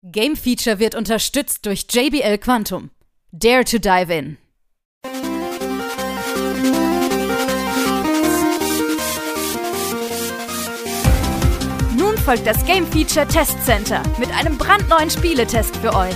Game Feature wird unterstützt durch JBL Quantum. Dare to dive in. Nun folgt das Game Feature Test Center mit einem brandneuen Spieletest für euch.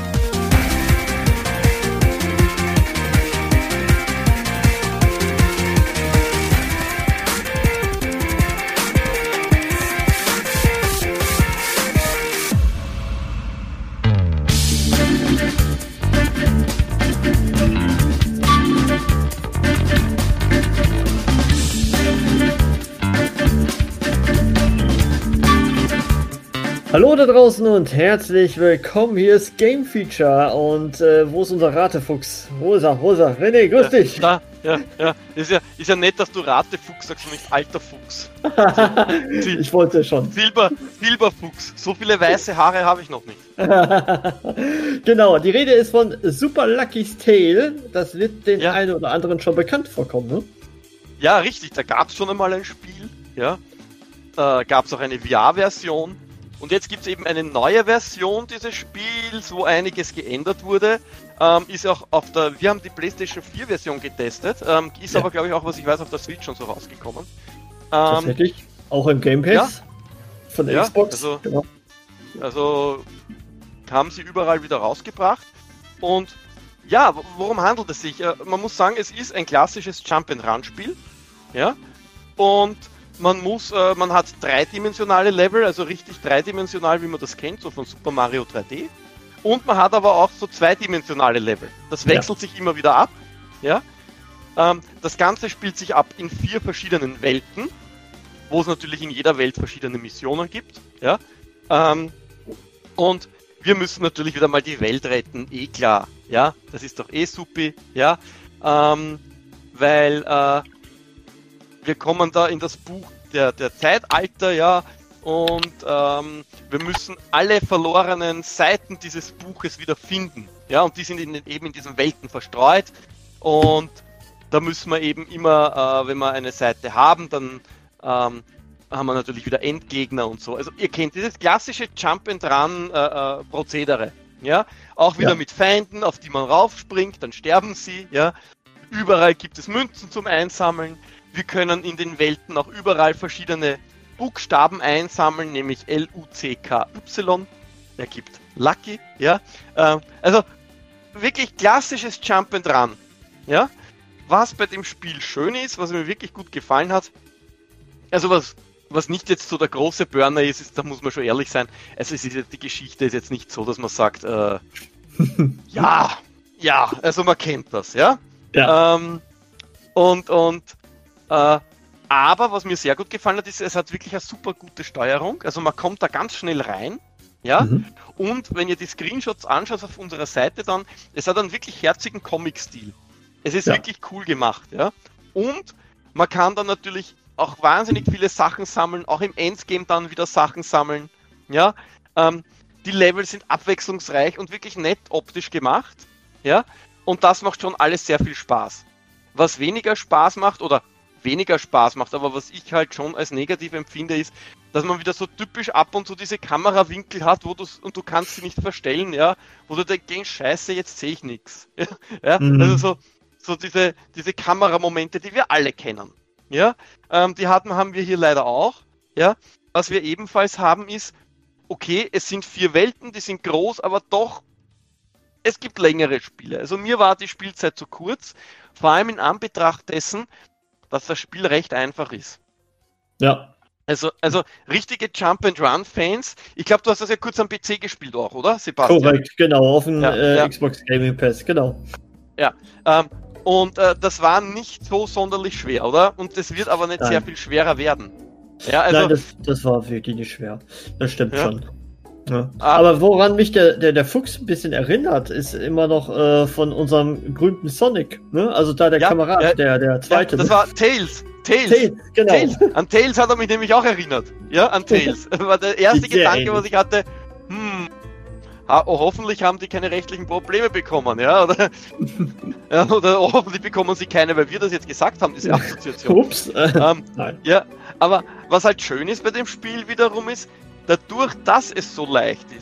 Hallo da draußen und herzlich willkommen, hier ist Game Feature und wo ist unser Ratefuchs? Wo ist er? René, grüß dich! Ja. Ist ja nett, dass du Ratefuchs sagst und nicht alter Fuchs. Ich wollte schon. Silberfuchs, so viele weiße Haare habe ich noch nicht. Genau, die Rede ist von Super Lucky's Tale, das wird den einen oder anderen schon bekannt vorkommen, ne? Ja, richtig, da gab es schon einmal ein Spiel, ja. Gab es auch eine VR-Version. Und jetzt gibt es eben eine neue Version dieses Spiels, wo einiges geändert wurde. Ist auch wir haben die PlayStation 4 Version getestet, ist aber, glaube ich, auch, was ich weiß, auf der Switch schon so rausgekommen. Tatsächlich, auch im Game Pass von der Xbox. Also haben sie überall wieder rausgebracht. Und ja, worum handelt es sich? Man muss sagen, es ist ein klassisches Jump-and-Run-Spiel. Ja, und man hat dreidimensionale Level, also richtig dreidimensional, wie man das kennt, so von Super Mario 3D. Und man hat aber auch so zweidimensionale Level. Das wechselt sich immer wieder ab. Ja? Das Ganze spielt sich ab in 4 verschiedenen Welten, wo es natürlich in jeder Welt verschiedene Missionen gibt. Ja? Und wir müssen natürlich wieder mal die Welt retten, klar. Ja? Das ist doch supi. Ja? Weil wir kommen da in das Buch der Zeitalter, ja, und wir müssen alle verlorenen Seiten dieses Buches wieder finden, ja, und die sind eben in diesen Welten verstreut, und da müssen wir eben immer, wenn wir eine Seite haben, dann haben wir natürlich wieder Endgegner und so. Also ihr kennt dieses klassische Jump-and-Run-Prozedere, ja, auch wieder mit Feinden, auf die man raufspringt, dann sterben sie, ja, überall gibt es Münzen zum Einsammeln. Wir können in den Welten auch überall verschiedene Buchstaben einsammeln, nämlich L-U-C-K-Y, ergibt Lucky, ja. Also wirklich klassisches Jump and Run, ja. Was bei dem Spiel schön ist, was mir wirklich gut gefallen hat, also was nicht jetzt so der große Burner ist, da muss man schon ehrlich sein, also die Geschichte ist jetzt nicht so, dass man sagt, also man kennt das, ja. Aber was mir sehr gut gefallen hat, ist, es hat wirklich eine super gute Steuerung. Also man kommt da ganz schnell rein. Ja? Und wenn ihr die Screenshots anschaut auf unserer Seite dann, es hat einen wirklich herzigen Comic-Stil. Es ist wirklich cool gemacht. Ja? Und man kann dann natürlich auch wahnsinnig viele Sachen sammeln, auch im Endgame dann wieder Sachen sammeln. Ja? Die Level sind abwechslungsreich und wirklich nett optisch gemacht. Ja? Und das macht schon alles sehr viel Spaß. Was weniger Spaß macht, aber was ich halt schon als negativ empfinde, ist, dass man wieder so typisch ab und zu diese Kamerawinkel hat, und du kannst sie nicht verstellen, ja, wo du denkst, scheiße, jetzt sehe ich nichts. Ja? Also so diese Kameramomente, die wir alle kennen. Ja? Die haben wir hier leider auch. Ja? Was wir ebenfalls haben ist, okay, es sind 4 Welten, die sind groß, aber doch, es gibt längere Spiele. Also mir war die Spielzeit zu kurz, vor allem in Anbetracht dessen, dass das Spiel recht einfach ist. Ja. Also richtige Jump-and-Run-Fans, ich glaube, du hast das ja kurz am PC gespielt auch, oder, Sebastian? Korrekt, genau, auf dem Xbox Gaming Pass, genau. Ja, und das war nicht so sonderlich schwer, oder? Und das wird aber nicht sehr viel schwerer werden. Ja, also, nein, das war wirklich nicht schwer. Das stimmt schon. Ja. Aber woran mich der Fuchs ein bisschen erinnert, ist immer noch von unserem berühmten Sonic, ne? Also da der Kamerad, der zweite. Das war Tails, genau. Tails. An Tails hat er mich nämlich auch erinnert. Ja, an Tails. Das war der erste Gedanke, was ich hatte. Hoffentlich haben die keine rechtlichen Probleme bekommen, ja? Oder hoffentlich bekommen sie keine, weil wir das jetzt gesagt haben, diese Assoziation. Ups. Nein. Ja, aber was halt schön ist bei dem Spiel wiederum ist, dadurch, dass es so leicht ist,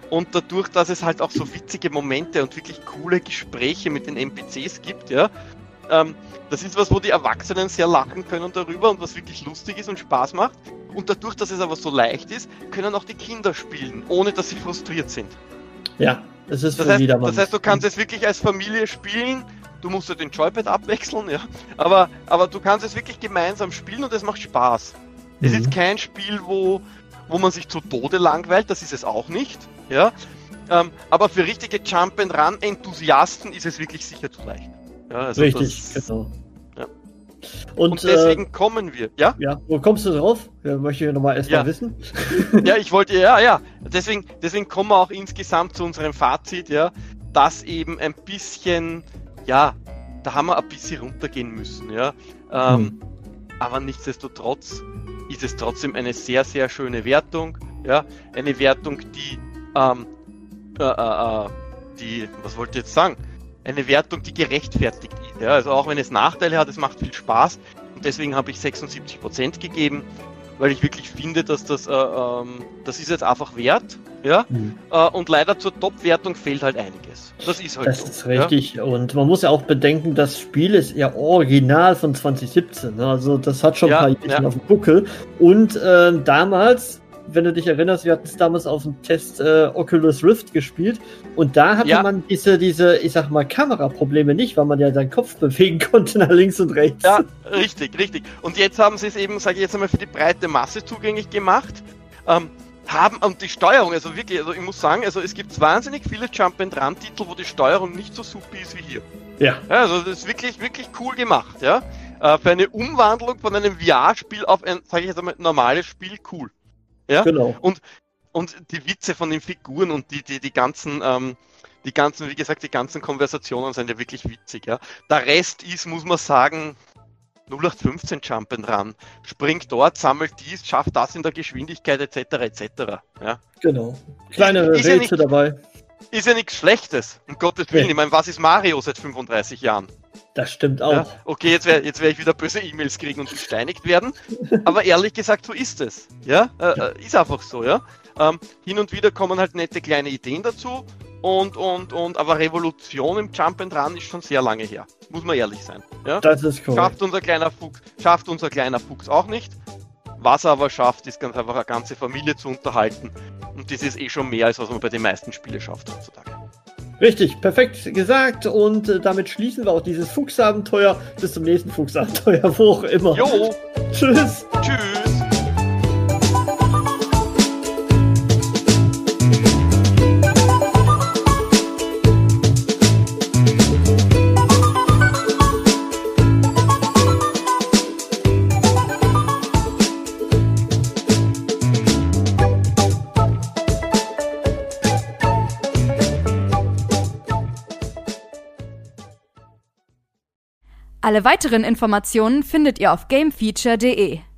Und dadurch, dass es halt auch so witzige Momente und wirklich coole Gespräche mit den NPCs gibt, ja, das ist was, wo die Erwachsenen sehr lachen können darüber und was wirklich lustig ist und Spaß macht. Und dadurch, dass es aber so leicht ist, können auch die Kinder spielen, ohne dass sie frustriert sind. Ja, es ist das heißt, du kannst es wirklich als Familie spielen. Du musst ja den Joypad abwechseln, ja. Aber du kannst es wirklich gemeinsam spielen und es macht Spaß. Es ist kein Spiel, wo man sich zu Tode langweilt, das ist es auch nicht, ja. Aber für richtige Jump-and-Run-Enthusiasten ist es wirklich sicher zu leicht. Ja, also richtig, genau. Ja. Und deswegen kommen wir, ja? Ja, wo kommst du drauf? Ja, möchte ich nochmal erstmal wissen. Ja, ich wollte, ja. Deswegen kommen wir auch insgesamt zu unserem Fazit, ja, dass eben ein bisschen, ja, da haben wir ein bisschen runtergehen müssen, ja. Aber nichtsdestotrotz ist es trotzdem eine sehr, sehr schöne Wertung, ja. Eine Wertung, die, was wollte ich jetzt sagen? Eine Wertung, die gerechtfertigt ist. Ja? Also auch wenn es Nachteile hat, es macht viel Spaß. Und deswegen habe ich 76% gegeben, weil ich wirklich finde, dass das ist jetzt einfach wert. Ja? Und leider zur Top-Wertung fehlt halt einiges. Das ist halt so. Das ist richtig. Ja? Und man muss ja auch bedenken, das Spiel ist ja original von 2017. Ne? Also das hat schon ein paar Jährchen auf dem Buckel. Und damals, wenn du dich erinnerst, wir hatten es damals auf dem Test Oculus Rift gespielt und da hatte man diese, ich sag mal, Kameraprobleme nicht, weil man ja seinen Kopf bewegen konnte nach links und rechts. Ja, richtig. Und jetzt haben sie es eben, sage ich jetzt einmal, für die breite Masse zugänglich gemacht. Und die Steuerung, also wirklich, also ich muss sagen, also es gibt wahnsinnig viele Jump-and-Run-Titel, wo die Steuerung nicht so super ist wie hier. Ja. Also das ist wirklich, wirklich cool gemacht, ja. Für eine Umwandlung von einem VR-Spiel auf ein, sage ich jetzt einmal, normales Spiel, cool. Ja, genau. Und die Witze von den Figuren und die ganzen, wie gesagt, die ganzen Konversationen sind ja wirklich witzig, ja. Der Rest ist, muss man sagen, 0815 Jump-and-Run. Springt dort, sammelt dies, schafft das in der Geschwindigkeit, etc. Ja. Genau. Kleine Rätsel dabei. Ist ja nichts Schlechtes, um Gottes Willen. Ich meine, was ist Mario seit 35 Jahren? Das stimmt auch. Ja, okay, jetzt werde ich wieder böse E-Mails kriegen und gesteinigt werden. Aber ehrlich gesagt, so ist es. Ja, ist einfach so, ja. Hin und wieder kommen halt nette kleine Ideen dazu. Aber Revolution im Jump-and-Run ist schon sehr lange her. Muss man ehrlich sein. Ja? Das ist korrekt. Schafft unser kleiner Fuchs auch nicht. Was er aber schafft, ist ganz einfach eine ganze Familie zu unterhalten. Und das ist schon mehr, als was man bei den meisten Spielen schafft heutzutage. Richtig, perfekt gesagt. Und damit schließen wir auch dieses Fuchsabenteuer. Bis zum nächsten Fuchsabenteuer, wo auch immer. Jo. Tschüss. Tschüss. Alle weiteren Informationen findet ihr auf gamefeature.de.